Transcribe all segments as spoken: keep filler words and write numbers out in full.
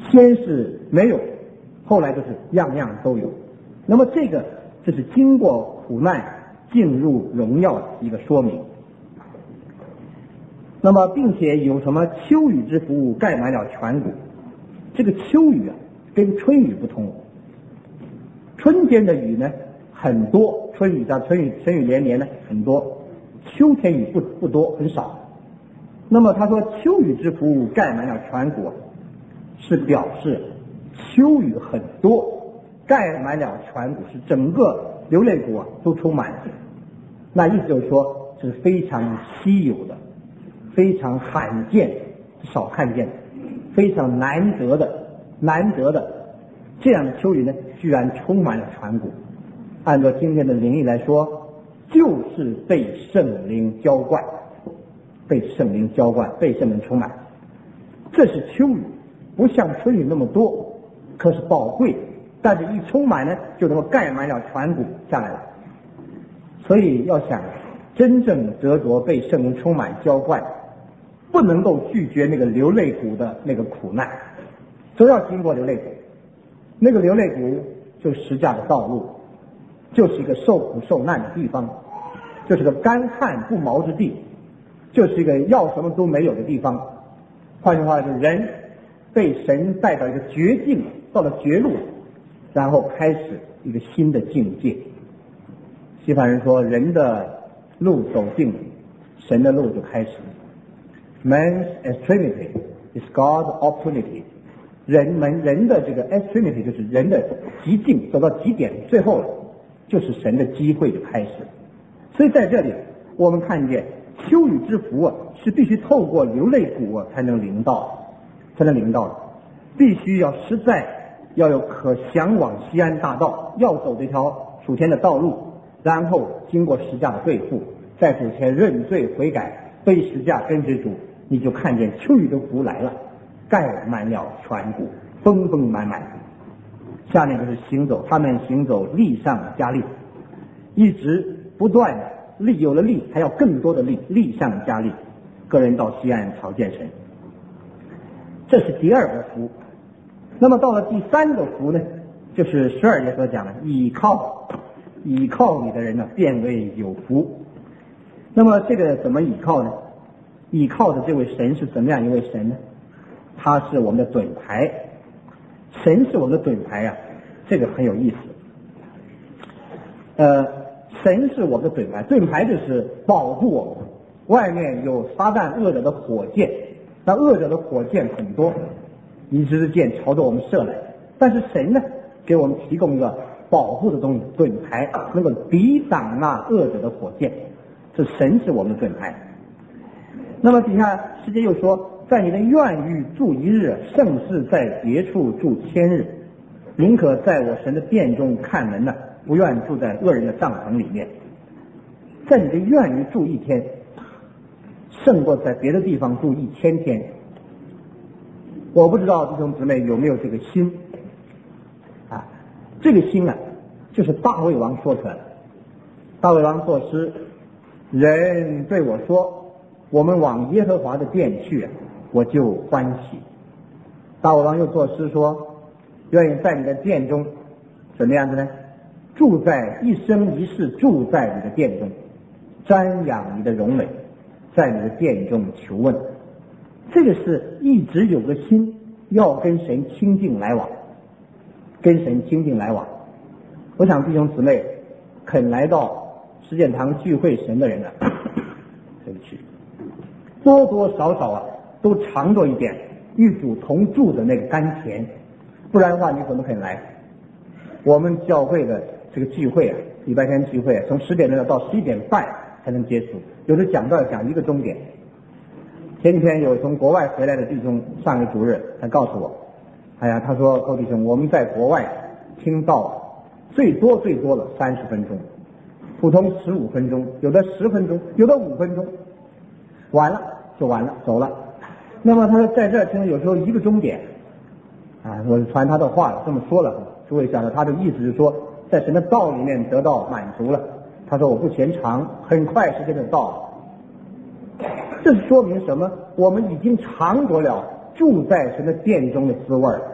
先是没有，后来就是样样都有。那么这个就是经过苦难进入荣耀的一个说明。那么并且有什么秋雨之福盖满了全谷，这个秋雨啊跟春雨不同，春天的雨呢很多，春雨的春雨春雨连连呢很多，秋天雨不不多很少。那么他说秋雨之福盖满了全谷，是表示秋雨很多，盖满了全谷，是整个流泪谷啊都充满了。那意思就是说是非常稀有的，非常罕见，少看见的，非常难得的难得的这样的秋雨呢，居然充满了全谷。按照今天的灵意来说，就是被圣灵浇灌，被圣灵浇灌，被圣灵充满。这是秋雨，不像春雨那么多，可是宝贵，但是一充满呢，就能够盖满了全谷下来了。所以要想真正得着被圣灵充满浇灌，不能够拒绝那个流泪谷的那个苦难，都要经过流泪谷。那个流泪谷就是十架的道路，就是一个受苦受难的地方，就是个干旱不毛之地，就是一个要什么都没有的地方。换句话说，人被神带到一个绝境，到了绝路，然后开始一个新的境界。西方人说，人的路走尽了，神的路就开始了。Man's extremity is God's opportunity。人们人的这个 extremity 就是人的极境，走到极点，最后就是神的机会就开始。所以在这里我们看见秋雨之福啊，是必须透过流泪谷啊才能临到，才能临到的。必须要实在要有可向往西安大道，要走这条属天的道路，然后经过十架的对付，在主前认罪悔改，背十架跟随主，你就看见秋雨的福来了，盖满了全谷，丰丰满满。下面就是行走，他们行走力上加力，一直不断的力，有了力还要更多的力，力上加力。个人到西安朝见神，这是第二个福。那么到了第三个福呢，就是十二节所讲的倚靠，倚靠你的人呢变为有福。那么这个怎么倚靠呢？倚靠的这位神是怎么样一位神呢？他是我们的盾牌，神是我们的盾牌啊，这个很有意思。呃，神是我们的盾牌，盾牌就是保护我们，外面有撒旦恶者的火箭，那恶者的火箭很多，一支箭朝着我们射来，但是神呢给我们提供一个保护的东西，盾牌能够抵挡那恶者的火箭，这神是我们的盾牌。那么底下师姐又说，在你的院宇住一日，胜似在别处住千日。宁可在我神的殿中看门呢，不愿住在恶人的帐篷里面。在你的院宇住一天，胜过在别的地方住一千天。我不知道弟兄姊妹有没有这个心啊？这个心啊，就是大卫王说出来的。大卫王作诗，人对我说，我们往耶和华的殿去，我就欢喜。大卫王又作诗说，愿意在你的殿中怎么样的呢？住在一生一世，住在你的殿中，瞻仰你的荣美，在你的殿中求问。这个是一直有个心要跟神亲近来往，跟神亲近来往。我想弟兄姊妹肯来到实践堂聚会神的人呢，对不起，多多少少啊都尝着一点与主同住的那个甘甜，不然的话你怎么肯来？我们教会的这个聚会啊，礼拜天聚会啊，从十点钟到十一点半才能结束，有的讲道讲一个钟点。前几天有从国外回来的弟兄，上个主日他告诉我，哎呀，他说高弟兄，我们在国外听到最多最多了三十分钟，普通十五分钟，有的十分钟，有的五分钟，完了就完了，走了。那么他说在这儿听有时候一个钟点啊，我传他的话了，这么说了，诸位想着他的意思是说，在神的道里面得到满足了。他说我不嫌长，很快时间就到了。这说明什么？我们已经尝过了住在神的殿中的滋味，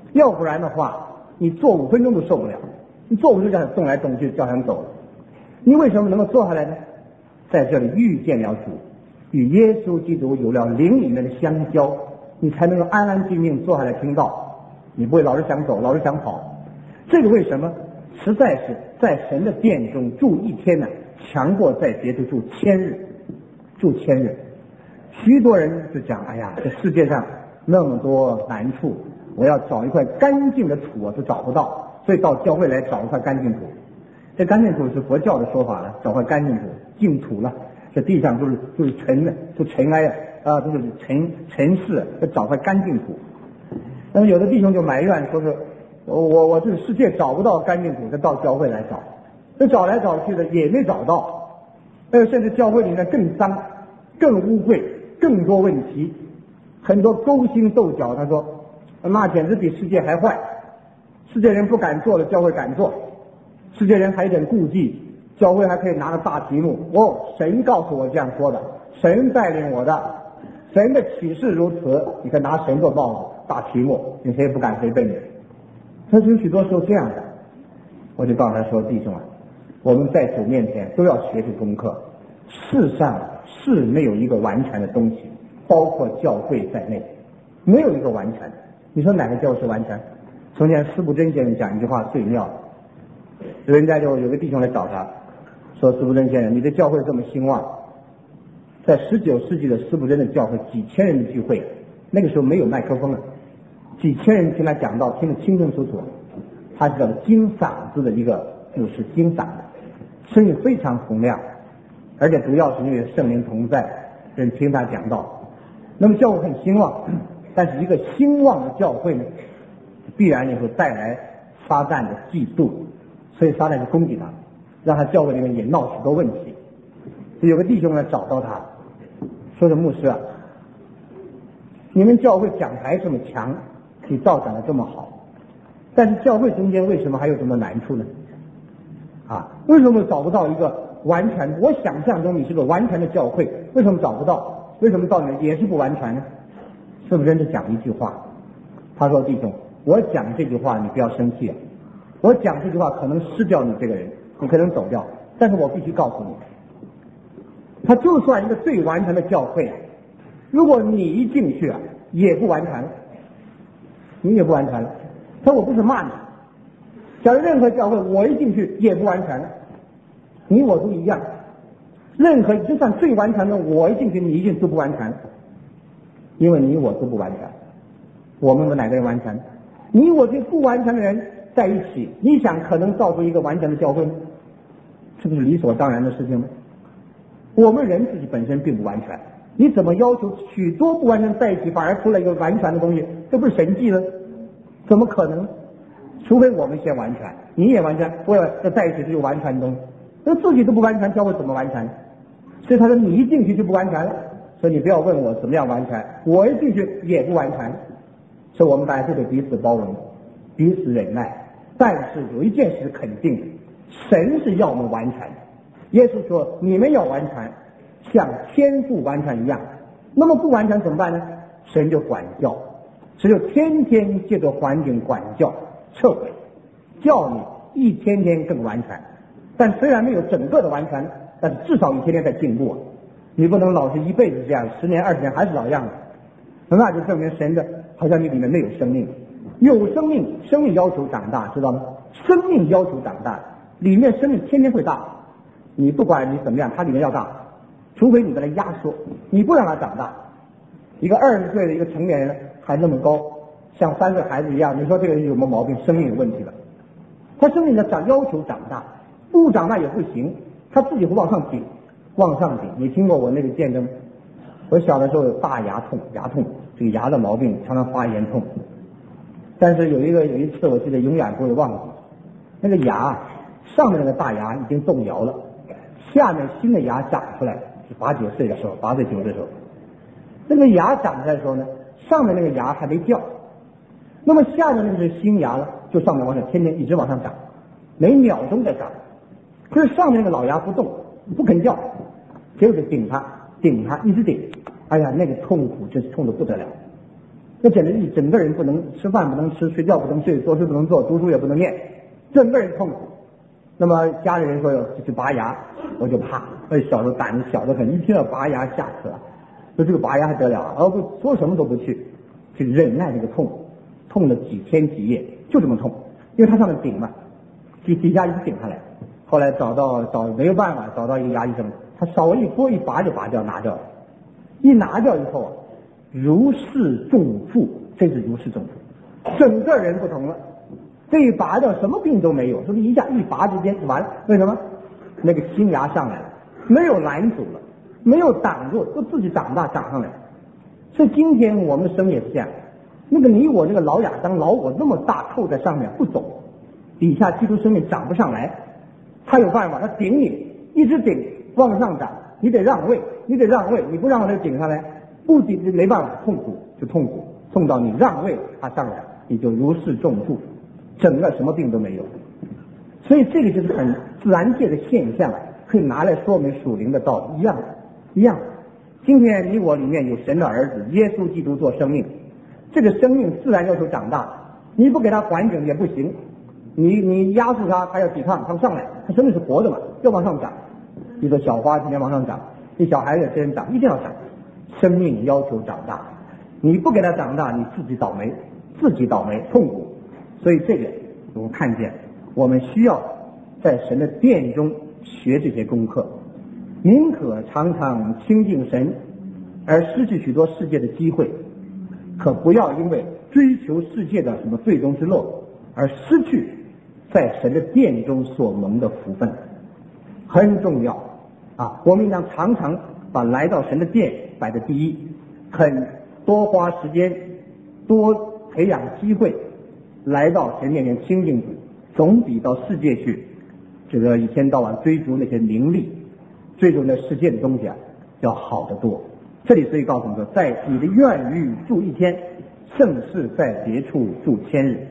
要不然的话，你坐五分钟都受不了，你坐五分钟叫他动来动去，叫他走了。你为什么能够坐下来呢？在这里遇见了主，与耶稣基督有了灵里面的相交，你才能够安安静静坐下来听到，你不会老是想走，老是想跑。这个为什么？实在是在神的殿中住一天呢，强过在别处住千日，住千日。许多人就讲，哎呀，这世界上那么多难处，我要找一块干净的土我都找不到，所以到教会来找一块干净土。这干净土是佛教的说法了，找块干净土，净土了。这地上都是都是尘的，都尘埃啊，都是尘尘世，要找块干净土。那么有的弟兄就埋怨说是，我我我这个世界找不到干净土，就到教会来找，这找来找去的也没找到，呃，甚至教会里面更脏、更污秽、更多问题，很多勾心斗角。他说，那简直比世界还坏，世界人不敢做了，教会敢做。世界人还有点顾忌，教会还可以拿个大题目，哦，神告诉我这样说的，神带领我的，神的启示如此，你可以拿神做报告，大题目，你谁也不敢随便你。他有许多时候这样的，我就告诉他说，弟兄啊，我们在主面前都要学习功课，世上是没有一个完全的东西，包括教会在内，没有一个完全。你说哪个教会是完全？从前司布真先生讲一句话最妙了，人家就有个弟兄来找他，说司布真先生，你的教会这么兴旺，在十九世纪的司布真的教会几千人的聚会，那个时候没有麦克风了，几千人听他讲道，听得清清楚楚，他是个金嗓子的一个牧师，金嗓子，声音非常洪亮，而且主要是因为圣灵同在，人听他讲道。那么教会很兴旺，但是一个兴旺的教会呢，必然也会带来撒旦的嫉妒，所以撒旦就攻击他，让他教会里面也闹许多问题。有个弟兄呢找到他，说是牧师啊，你们教会讲台这么强，你造讲的这么好，但是教会中间为什么还有这么难处呢？啊，为什么找不到一个完全？我想象中你是个完全的教会，为什么找不到？为什么到你也是不完全呢？是不是就讲一句话？他说：“弟兄，我讲这句话你不要生气啊，我讲这句话可能失掉你这个人，你可能走掉，但是我必须告诉你，他就算一个最完全的教会啊，如果你一进去啊，也不完全了，你也不完全了。他说我不是骂你，假如任何教会我一进去也不完全了，你我都一样。任何就算最完全的，我一进去你一定都不完全，因为你我都不完全。我们有哪个人完全？你我这不完全的人在一起，你想可能造出一个完全的教会吗？是不是理所当然的事情呢？我们人自己本身并不完全，你怎么要求许多不完全在一起，反而出来一个完全的东西？这不是神迹了？怎么可能？除非我们先完全，你也完全，为了在一起这就完全的东西，那自己都不完全，教会怎么完全？所以他说你一进去就不完全了，所以你不要问我怎么样完全，我一进去也不完全。所以我们大家都得彼此包容，彼此忍耐。但是有一件事肯定，神是要我们完全的。耶稣说你们要完全，像天父完全一样。那么不完全怎么办呢？神就管教，神就天天借着环境管教撤回，叫你一天天更完全。但虽然没有整个的完全，但是至少你天天在进步啊。你不能老是一辈子这样，十年二十年还是老样子，那就证明神的好像你里面没有生命。有生命，生命要求长大，知道吗？生命要求长大，里面生命天天会大。你不管你怎么样，它里面要大，除非你把它压缩，你不让它长大。一个二十岁的一个成年人还那么高，像三岁孩子一样，你说这个人有什么毛病？生命有问题了。他生命的长要求长大，不长大也不行，他自己会往上顶，往上顶。你听过我那个见证？我小的时候有大牙痛，牙痛，这个牙的毛病常常发炎痛。但是有一个有一次我记得永远不会忘记，那个牙上面那个大牙已经动摇了，下面新的牙长出来，是八九岁的时候，八岁九岁的时候，那个牙长出来的时候呢，上面那个牙还没掉，那么下面那个是新牙了，就上面往上天天一直往上长，每秒钟在长，可是上面那个老牙不动，不肯掉，结果就顶它顶它一直顶，哎呀那个痛苦真是痛得不得了。 那简直一整个人不能吃饭，不能吃，睡觉不能睡，做事不能做，读书也不能念，整个人痛苦。那么家里人说要去拔牙，我就怕，我小时候胆子小得很，一听到拔牙吓死了。说这个拔牙还得了啊？哦不，说什么都不去，去忍耐这个痛，痛了几天几夜，就这么痛，因为他上面顶嘛，底底下一直顶下来。后来找到找没有办法，找到一个牙医生，他稍微一拨一拔就拔掉拿掉了，一拿掉以后啊，如释重负，真是如释重负，整个人不同了。这一拔掉什么病都没有，就是一下一拔之间完了，为什么？那个新牙上来了，没有拦阻了，没有挡住，就自己长大长上来。所以今天我们的生也是这样，那个你我这个老亚当老我那么大扣在上面不走，底下基督生命长不上来，他有办法，他顶你，一直顶往上涨，你得让位，你得让位，你不让他顶上来，不顶就没办法，痛苦就痛苦，痛到你让位他上来，你就如释重负，整个什么病都没有。所以这个就是很自然界的现象，可以拿来说明属灵的道理，一样一样。今天你我里面有神的儿子耶稣基督做生命，这个生命自然要求长大，你不给他环境也不行，你你压住他，他要抵抗，他上来，他生命是活的嘛，要往上长。一个小花今天往上长，一小孩子天天长，一定要长。生命要求长大，你不给他长大，你自己倒霉，自己倒霉痛苦。所以这个我们看见，我们需要在神的殿中学这些功课，宁可常常亲近神，而失去许多世界的机会，可不要因为追求世界的什么最终之乐，而失去在神的殿中所蒙的福分。很重要啊！我们应当常常把来到神的殿摆在第一，肯多花时间，多培养机会，来到神面前亲近主，总比到世界去这个一天到晚追逐那些名利，追逐那世界的东西啊，要好得多。这里所以告诉我们说，在你的院宇住一天，胜似在别处住千日。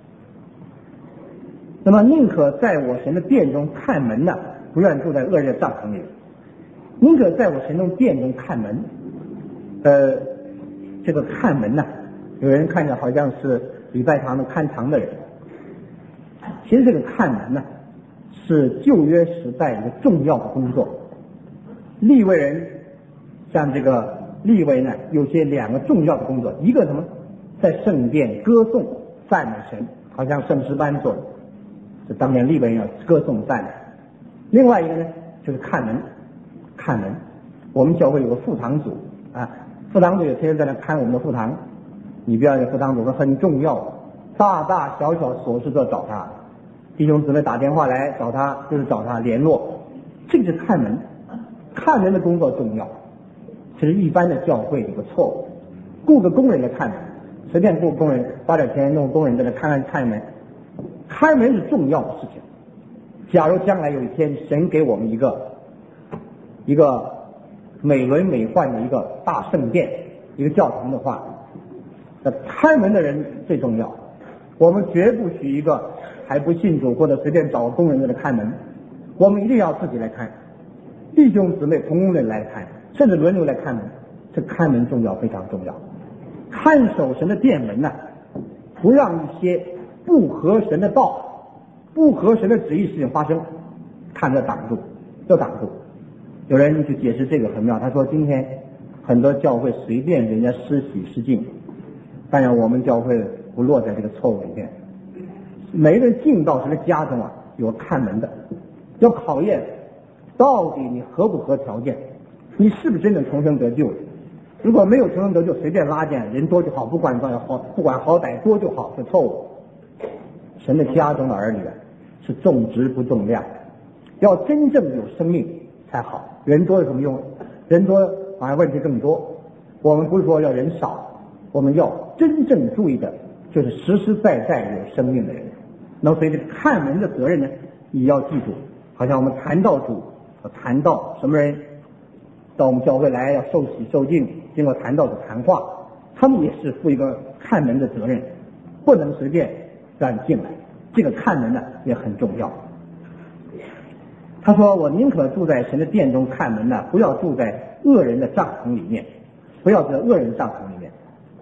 那么宁可在我神的殿中看门呢，不愿住在恶人的帐篷里。宁可在我神中殿中看门。呃，这个看门呢，有人看着好像是礼拜堂的看堂的人，其实这个看门呢，是旧约时代一个重要的工作。利未人像这个利未呢，有些两个重要的工作，一个什么，在圣殿歌颂赞美神，好像圣诗班做的，这当年利未人要歌颂赞美。另外一个呢，就是看门，看门。我们教会有个副堂组啊，副堂组也天天在那看我们的副堂。你不要这副堂组是很重要，大大小小琐事都要找他，弟兄姊妹打电话来找他，就是找他联络。这个是看门，看门的工作重要。这是一般的教会有个错误，雇个工人来看门，随便雇个工人花点钱弄个工人在那看看看门，开门是重要的事情。假如将来有一天神给我们一个一个美轮美奂的一个大圣殿，一个教堂的话，那开门的人最重要。我们绝不许一个还不信主或者随便找个工人在那看门，我们一定要自己来看，弟兄姊妹同工人来看，甚至轮流来看门。这看门重要，非常重要。看守神的殿门呢，不让一些不合神的道、不合神的旨意事情发生，看着挡住，要挡住。有人就解释这个很妙，他说今天很多教会随便人家施洗施浸，当然我们教会不落在这个错误里面。每个人进到神的家中啊，有看门的，要考验到底你合不合条件，你是不是真正重生得救。如果没有重生得救，随便拉进来，人多就好，不管好不管好歹多就好，是错误。神的家中的儿女是重质不重量，要真正有生命才好。人多有什么用？人多反而问题更多。我们不是说要人少，我们要真正注意的就是实实在在有生命的人。那么所以这个看门的责任呢，也要记住。好像我们谈到主，谈到什么人到我们教会来要受洗受浸，经过谈到的谈话，他们也是负一个看门的责任，不能随便让进来。这个看门呢也很重要。他说我宁可住在神的殿中看门呢，不要住在恶人的帐篷里面，不要住在恶人的帐篷里面。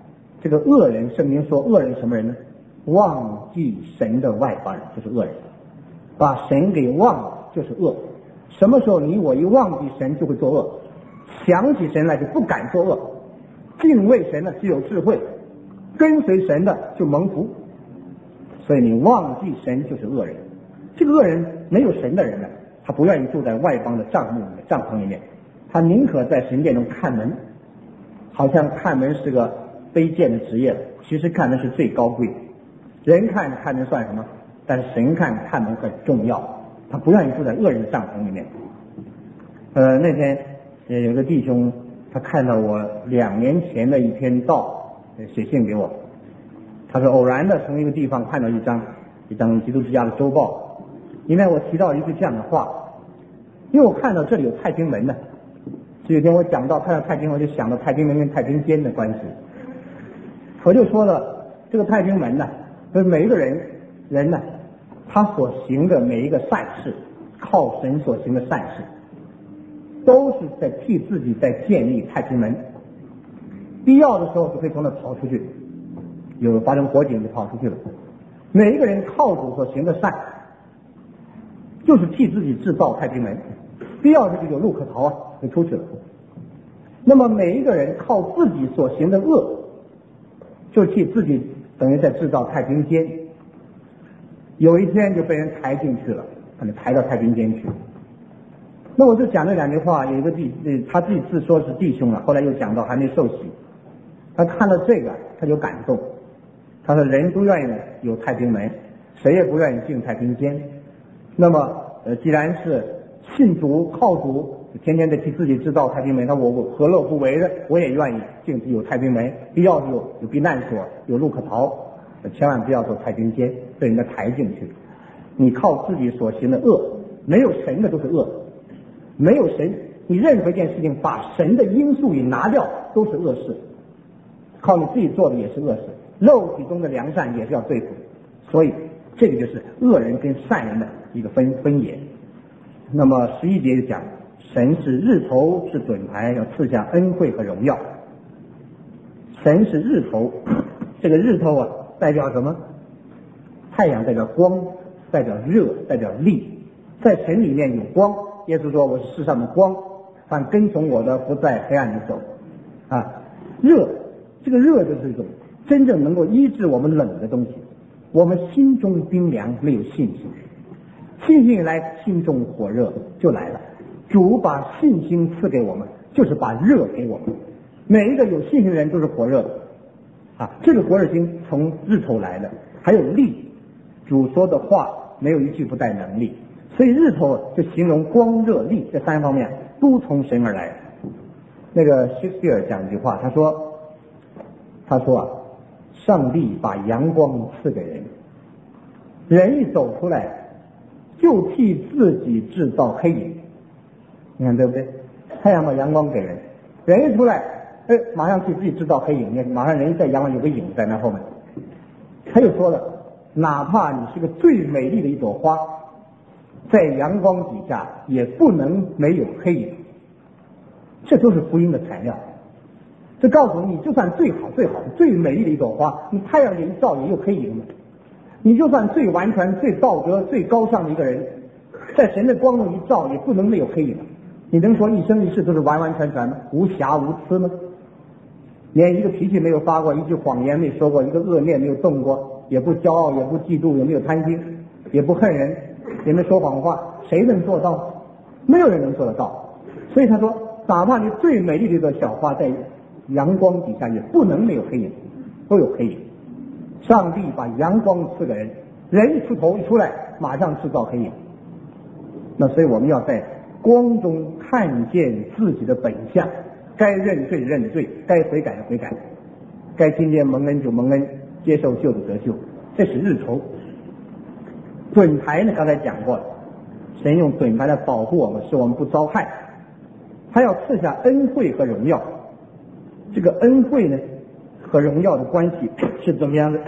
这个恶人，圣经说恶人什么人呢？忘记神的外邦人就是恶人，把神给忘了就是恶。什么时候你我一忘记神就会作恶，想起神来就不敢作恶，敬畏神的只有智慧，跟随神的就蒙福。所以你忘记神就是恶人。这个恶人没有神的人呢，他不愿意住在外邦的帐幕里面帐篷里面，他宁可在神殿中看门，好像看门是个卑贱的职业，其实看门是最高贵的。人看看门算什么？但是神看看门很重要，他不愿意住在恶人的帐篷里面。呃，那天有个弟兄，他看到我两年前的一篇道，写信给我，他说偶然的从一个地方看到一张一张基督之家的周报，里面我提到一句这样的话，因为我看到这里有太平门呢，这几天我讲到看到太平门，我就想到太平门跟太平间的关系，我就说了这个太平门呢，就是每一个人人呢，他所行的每一个善事，靠神所行的善事，都是在替自己在建立太平门，必要的时候就可以从那跑出去，有发生火警就跑出去了。每一个人靠主所行的善，就是替自己制造太平门，必要时就有路可逃啊，就出去了。那么每一个人靠自己所行的恶，就替自己等于在制造太平间，有一天就被人抬进去了，把你抬到太平间去。那我就讲这两句话，有一个弟，他自己自说是弟兄了，后来又讲到还没受洗，他看到这个他就感动，他说人都愿意有太平门，谁也不愿意进太平间。那么呃，既然是信主靠主，天天得替自己制造太平门，那我我何乐不为呢？我也愿意进有太平门，必要有有避难所，有路可逃，千万不要做太平间，被人家抬进去。你靠自己所行的恶，没有神的都是恶，没有神，你任何一件事情把神的因素一拿掉都是恶事，靠你自己做的也是恶事，肉体中的良善也是要对付。所以这个就是恶人跟善人的一个分分野。那么十一节就讲，神是日头，是盾牌，要赐下恩惠和荣耀。神是日头，这个日头啊代表什么？太阳代表光，代表热，代表力。在神里面有光，耶稣说我是世上的光，凡跟从我的不在黑暗里走啊。热，这个热就是一种真正能够医治我们冷的东西。我们心中冰凉，没有信心，信心来，心中火热就来了。主把信心赐给我们，就是把热给我们。每一个有信心的人都是火热的啊，这个火热心从日头来的，还有力。主说的话没有一句不带能力，所以日头就形容光热力这三方面都从神而来。那个希斯皮尔讲一句话，他说他说啊，上帝把阳光赐给人，人一走出来就替自己制造黑影。你看对不对？太阳把阳光给人，人一出来，哎，马上替自己制造黑影，马上人在阳光有个影在那后面。他又说了，哪怕你是个最美丽的一朵花，在阳光底下也不能没有黑影。这都是福音的材料。这告诉你，就算最好最好最美丽的一朵花，你太阳一照也有黑影的。你就算最完全最道德最高尚的一个人，在神的光中一照也不能没有黑影。你能说一生一世都是完完全全吗？无瑕无疵吗？连一个脾气没有发过，一句谎言没说过，一个恶念没有动过，也不骄傲，也不嫉妒，也没有贪心，也不恨人，也没说谎话，谁能做到？没有人能做得到。所以他说，哪怕你最美丽的一个小花在阳光底下也不能没有黑影，都有黑影。上帝把阳光赐给人，人一出头一出来马上制造黑影。那所以我们要在光中看见自己的本相，该认罪认罪，该悔改的悔改，该今天蒙恩就蒙恩，接受救的得救，这是日头。盾牌呢，刚才讲过了，神用盾牌来保护我们，使我们不遭害。他要赐下恩惠和荣耀。这个恩惠呢和荣耀的关系是怎么样的？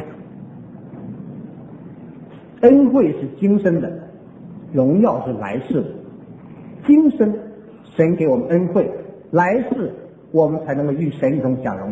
恩惠是今生的，荣耀是来世的。今生神给我们恩惠，来世我们才能够与神一同享荣耀。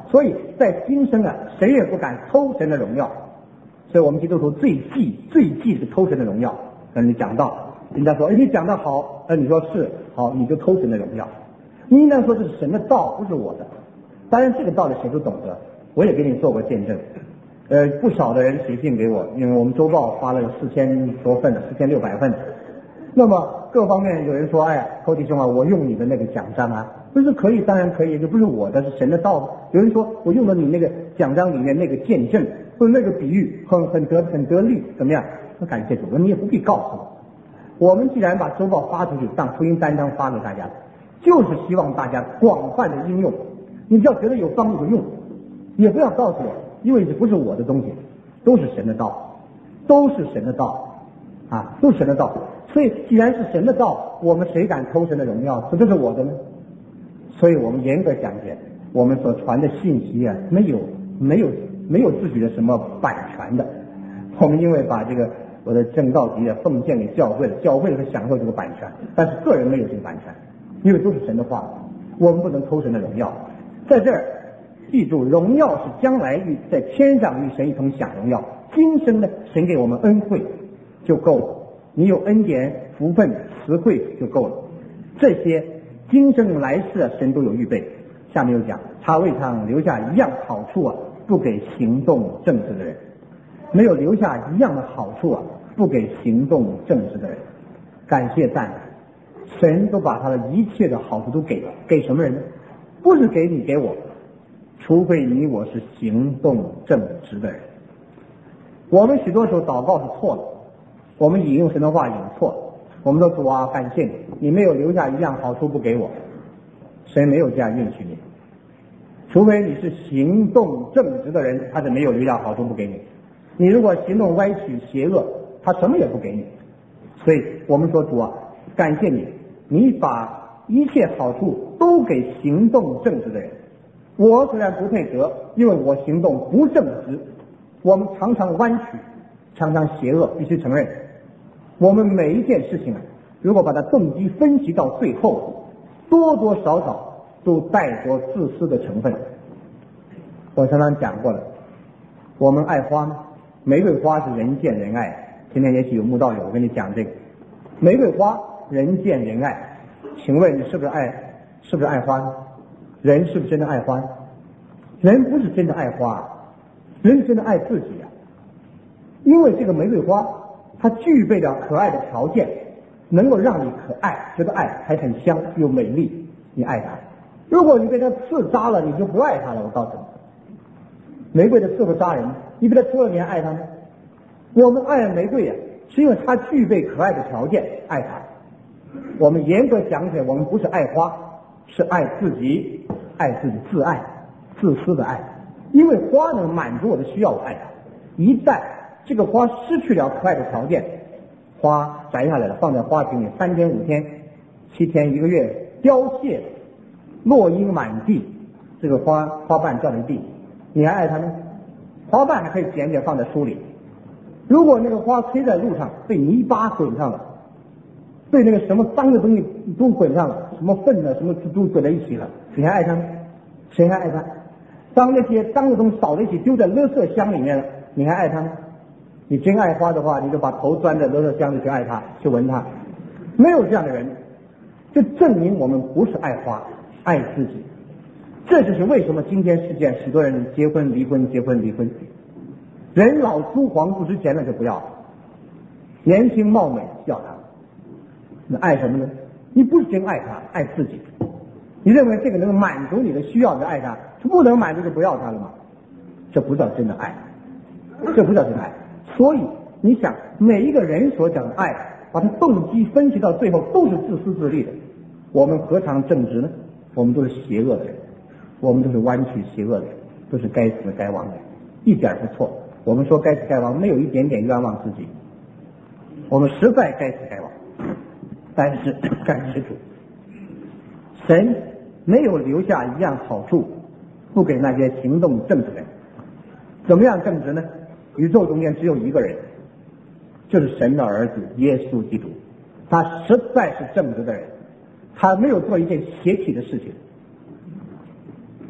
所以在今生啊，谁也不敢偷神的荣耀。所以我们基督徒最忌最忌是偷神的荣耀。跟你讲道，人家说，哎，你讲得好，呃，你说是好，你就偷神的荣耀。你应当说这是神的道，不是我的。当然，这个道理谁都懂得，我也给你做过见证。呃，不少的人写信给我，因为我们周报发了有四千多份的，四千六百份。那么各方面有人说，哎，寇弟兄啊，我用你的那个奖章啊，不是可以，当然可以，这不是我的，是神的道。有人说我用了你那个奖章里面那个见证或者那个比喻，很很得很得力，怎么样？那感谢主，你也不必告诉我。我们既然把周报发出去，当福音单张发给大家，就是希望大家广泛的应用。你只要觉得有帮助就用，也不要告诉我，因为这不是我的东西，都是神的道，都是神的道啊，都是神的道。所以既然是神的道，我们谁敢偷神的荣耀？说这是我的呢？所以我们严格讲起来，我们所传的信息啊，没有没有没有自己的什么版权的。我们因为把这个我的正道集啊奉献给教会了，教会是享受这个版权，但是个人没有这个版权，因为都是神的话，我们不能偷神的荣耀。在这儿记住，荣耀是将来与在天上与神一同享荣耀，今生呢，神给我们恩惠就够了。你有恩典、福分、慈惠就够了，这些今生来世啊，神都有预备。下面又讲，他为他留下一样好处啊，不给行动正直的人，没有留下一样的好处啊，不给行动正直的人。感谢赞美，神都把他的一切的好处都给了，给什么人呢？不是给你给我，除非你我是行动正直的人。我们许多时候祷告是错的，我们引用神的话引错了。我们说主啊，感谢你，你没有留下一样好处不给我，神没有这样允许你。除非你是行动正直的人，他是没有留下好处不给你。你如果行动歪曲邪恶，他什么也不给你。所以我们说主啊，感谢你，你把一切好处都给行动正直的人。我虽然不配得，因为我行动不正直，我们常常弯曲，常常邪恶，必须承认。我们每一件事情啊，如果把它动机分析到最后，多多少少都带着自私的成分。我常常讲过了，我们爱花吗？玫瑰花是人见人爱。今天也许有慕道友，我跟你讲这个玫瑰花人见人爱，请问你是不是爱？是不是爱花呢？人是不是真的爱花？人不是真的爱花，人是真的爱自己啊。因为这个玫瑰花，它具备了可爱的条件，能够让你可爱，觉得爱还很香又美丽，你爱它。如果你被它刺扎了，你就不爱它了。我告诉你，玫瑰的刺会扎人，你被它戳了，你还爱它吗？我们爱玫瑰啊，是因为它具备可爱的条件，爱它。我们严格讲起来，我们不是爱花，是爱自己，爱自己，自爱，自私的爱。因为花能满足我的需要，我爱它。一旦这个花失去了可爱的条件，花摘下来了，放在花瓶里，三天、五天、七天、一个月，凋谢，落英满地，这个花花瓣掉在地，你还爱它呢？花瓣还可以捡捡放在书里。如果那个花吹在路上，被泥巴滚上了，被那个什么脏的东西都滚上了，什么粪呢，什么都滚在一起了，你还爱它吗？谁还爱它？当那些脏的东西扫在一起丢在垃圾箱里面了，你还爱它吗？你真爱花的话，你就把头钻在垃圾箱里去爱它，去闻它。没有这样的人，这证明我们不是爱花，爱自己。这就是为什么今天世界许多人结婚离婚，结婚离婚。人老珠黄不值钱了就不要，年轻貌美要他，那爱什么呢？你不是真爱他，爱自己。你认为这个能满足你的需要，你就爱他；不能满足就不要他了吗？这不叫真的爱，这不叫真的爱。所以你想，每一个人所讲的爱，把他动机分析到最后都是自私自利的。我们何尝正直呢？我们都是邪恶的人，我们都是弯曲邪恶的人，都是该死该亡的人，一点不错。我们说该死该亡，没有一点点冤枉自己。我们实在该死该亡，但是感谢主，神没有留下一样好处不给那些行动正直的人。怎么样正直呢？宇宙中间只有一个人，就是神的儿子耶稣基督，他实在是正直的人，他没有做一件邪气的事情。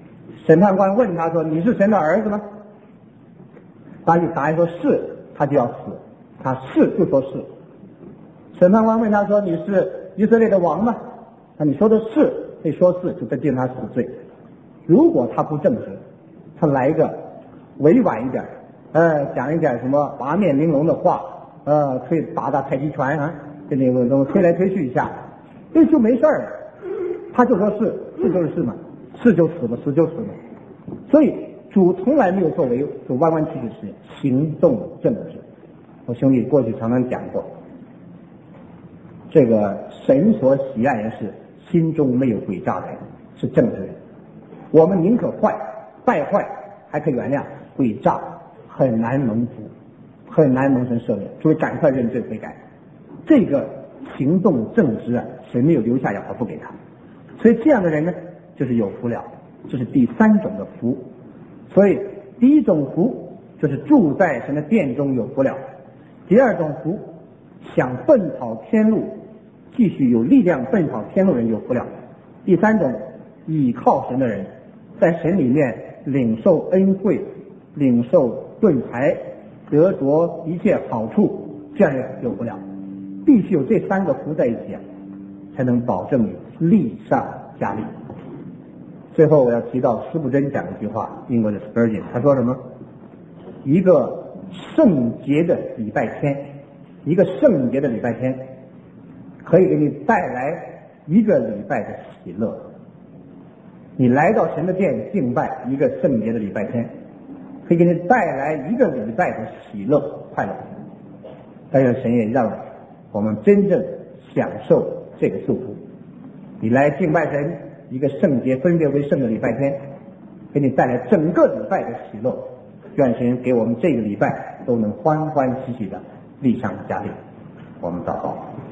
审判官问他说：“你是神的儿子吗？”他就答案说是，他就要死。他是就说是。审判官问他说：“你是以色列的王吗？”那你说的是，你说是，就定他死罪。如果他不正直，他来一个委婉一点，呃，讲一点什么八面玲珑的话，呃，可以打打太极拳啊，这那个东西推来推去一下，这就没事儿了。他就说是，是就是是嘛，是就死了，死就死了。所以主从来没有作为，就弯弯曲曲是行动正直。我兄弟过去常常讲过，这个神所喜爱的是心中没有诡诈的人，是正直人。我们宁可坏败坏还可以原谅，诡诈很难蒙福，很难蒙神赦免，除非赶快认罪悔改。这个行动正直啊，神没有留下要他不给他，所以这样的人呢，就是有福了。这是第三种的福。所以第一种福就是住在神的殿中有福了。第二种福，想奔跑天路，继续有力量奔跑天路人有福了。第三种，倚靠神的人，在神里面领受恩惠，领受盾牌，得着一切好处，这样人有福了。必须有这三个福在一起啊，才能保证你力上加力。最后我要提到司布真讲一句话，英国的 Spurgeon， 他说什么？一个圣洁的礼拜天，一个圣洁的礼拜天，可以给你带来一个礼拜的喜乐。你来到神的殿敬拜一个圣洁的礼拜天，可以给你带来一个礼拜的喜乐快乐。但是神也让我们真正享受这个祝福。你来敬拜神一个圣洁分别为圣的礼拜天，给你带来整个礼拜的喜乐。愿神给我们这个礼拜都能欢欢喜喜的力上加力。我们祷告。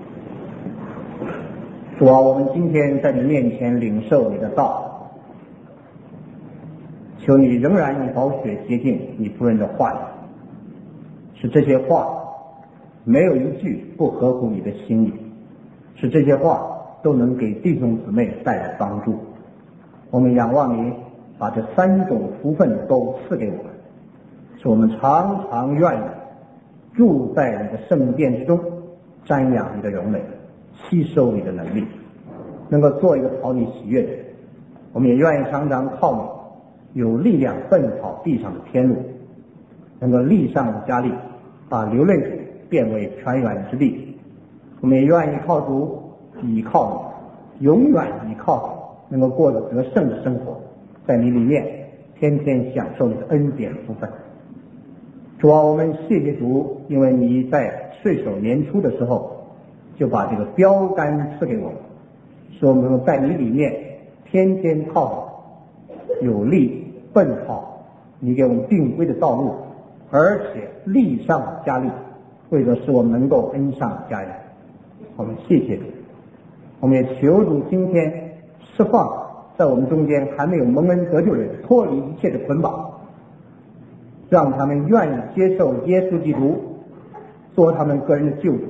主啊，我们今天在你面前领受你的道，求你仍然用宝血洁净你夫人的话语，使这些话没有一句不合乎你的心意，使这些话都能给弟兄姊妹带来帮助。我们仰望你把这三种福分都赐给我们，使我们常常愿意住在你的圣殿之中，瞻仰你的荣美，吸收你的能力，能够做一个讨你喜悦的人。我们也愿意常常靠你有力量奔跑地上的天路，能够力上加力，把流泪谷变为泉源之地。我们也愿意靠主，倚靠你，永远倚靠你，能够过得得胜的生活，在你里面天天享受你的恩典福分。主啊，我们谢谢主，因为你在岁首年初的时候就把这个标杆赐给我们，使我们能在你里面天天靠你，有力奔跑你给我们定规的道路，而且力上加力，为了使我们能够恩上加恩。我们谢谢主，我们也求主今天释放在我们中间还没有蒙恩得救的人，脱离一切的捆绑，让他们愿意接受耶稣基督做他们个人的救主。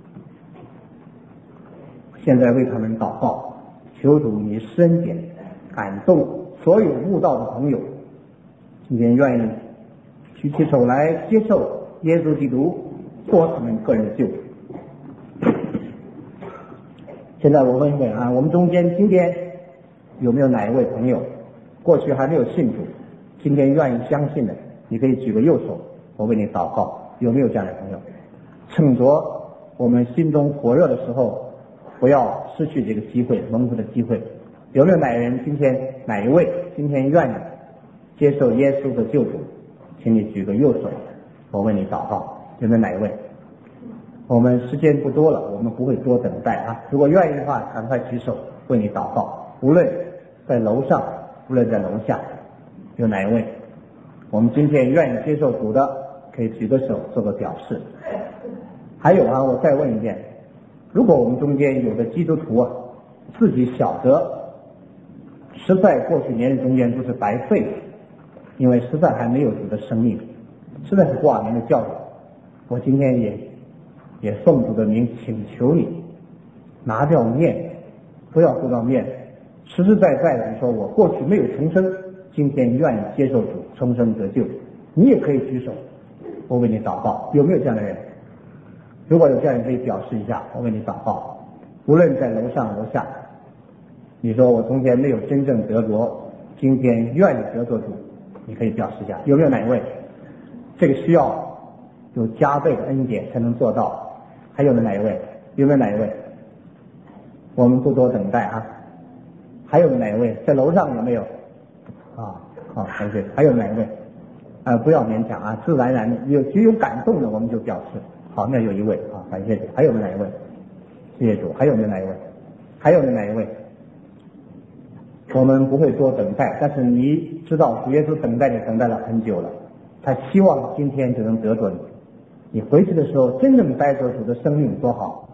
现在为他们祷告，求主你施恩典感动所有悟道的朋友，今天愿意举起手来接受耶稣基督做他们个人的救主。现在我问问啊，我们中间今天有没有哪一位朋友过去还没有信主，今天愿意相信的，你可以举个右手，我为你祷告。有没有这样的朋友？趁着我们心中火热的时候，不要失去这个机会，蒙福的机会。有没有哪人今天哪一位今天愿意接受耶稣的救主？请你举个右手，我为你祷告。有没有哪一位？我们时间不多了，我们不会多等待啊！如果愿意的话，赶快举手为你祷告。无论在楼上，无论在楼下，有哪一位？我们今天愿意接受主的，可以举个手做个表示。还有啊，我再问一遍，如果我们中间有的基督徒啊，自己晓得实在过去年的中间都是白费了，因为实在还没有主的生命，实在是过年的教育，我今天也也奉主的名请求你拿掉面，不要做到面，实实在在的你说我过去没有重生， 今天愿意接受主，重生得救，你也可以举手，我为你祷告。有没有这样的人？如果有这样的人，可以表示一下，我为你祷告。无论在楼上楼下，你说我从前没有真正得着，今天愿意得着主，你可以表示一下。有没有哪一位？这个需要有加倍的恩典才能做到。还有没有哪一位？有没有哪一位？我们不多等待啊。还有哪一位？在楼上有没有？啊，好，感谢。还有哪一位？啊，不要勉强啊，自然而然的，有只有感动的我们就表示。好，那有一位啊，感谢主。还有没有哪一位？谢谢主。还有没有哪一位？还有没有哪一位？我们不会多等待，但是你知道主耶稣等待你等待了很久了，他希望今天就能得着你。你回去的时候真正带着主的生命多好。